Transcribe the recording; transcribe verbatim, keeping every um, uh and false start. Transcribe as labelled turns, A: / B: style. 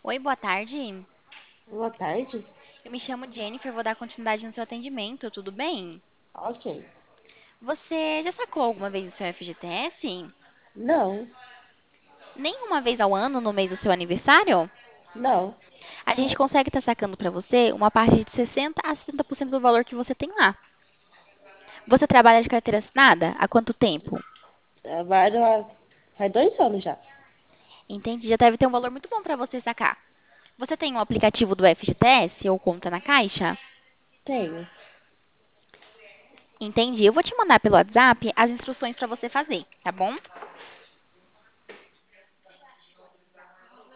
A: Oi, boa tarde.
B: Boa tarde.
A: Eu me chamo Jennifer, vou dar continuidade no seu atendimento, tudo bem?
B: Ok.
A: Você já sacou alguma vez o seu F G T S?
B: Não,
A: Nem uma vez ao ano, no mês do seu aniversário?
B: não.
A: A gente consegue estar sacando para você uma parte de sessenta a setenta por cento do valor que você tem lá. Você trabalha de carteira assinada? Há quanto tempo?
B: Trabalho há faz dois anos já.
A: Entendi, já deve ter um valor muito bom para você sacar. Você tem um aplicativo do F G T S ou conta na Caixa?
B: Tenho.
A: Entendi. Eu vou te mandar pelo WhatsApp as instruções para você fazer, tá bom?